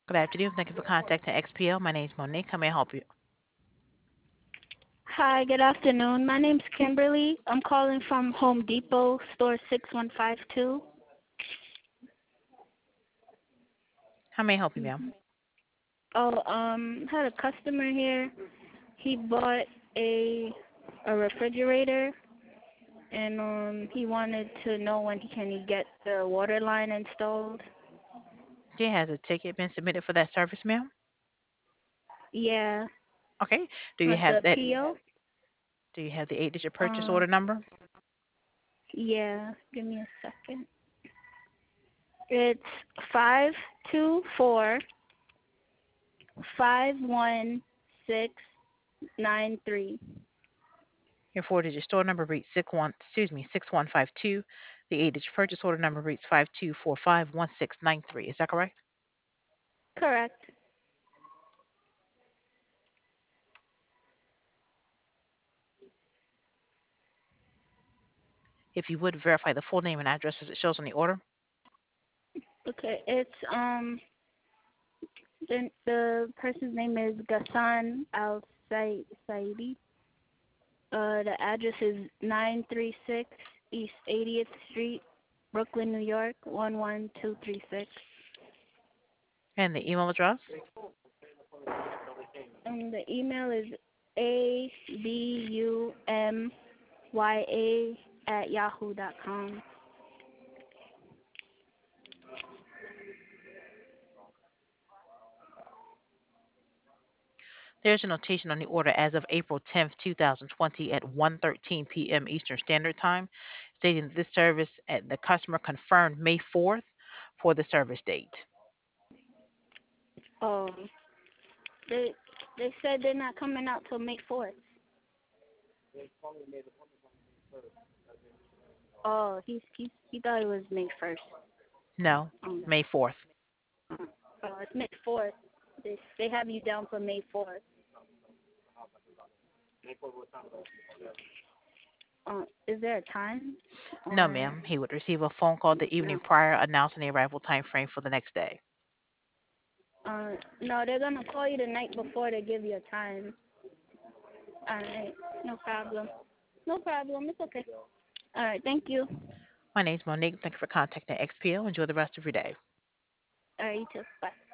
Good afternoon. Thank you for contacting XPL. My name is Monique. How may I help you? Hi, good afternoon. My name's Kimberly. I'm calling from Home Depot, store 6152. How may I help you, ma'am? Mm-hmm. Oh, had a customer here. He bought a a refrigerator, and he wanted to know when he get the water line installed. Okay, has a ticket been submitted for that service, ma'am? Yeah, Okay. Do you with have the that? PO. Do you have the eight-digit purchase Um, order number? yeah. Give me a second. It's 524-51693. Your four-digit store number reads 6152. The eight-digit purchase order number reads 52451693. Is that correct? Correct. If you would verify the full name and address as it shows on the order. Okay, it's the person's name is Ghassan Al Saidi. The address is 936 East 80th Street, Brooklyn, New York 11236. And the email address? And the email is abumya@yahoo.com. There's a notation on the order as of April 10th, 2020 at 1:13 p.m. Eastern Standard Time, stating that this service at the customer confirmed May 4th for the service date. Um, they they said they're not coming out till May 4th. Oh, he thought it was May 1st. No, Oh, May 4th. it's May 4th. They have you down for May 4th. Is there a time No, or ma'am. He would receive a phone call the evening no? prior announcing the arrival time frame for the next day. No, they're gonna call you the night before to give you a time. All right, no problem. No problem. It's okay. All right, thank you. My name's Monique. Thank you for contacting XPO. Enjoy the rest of your day. All right, you too. Bye.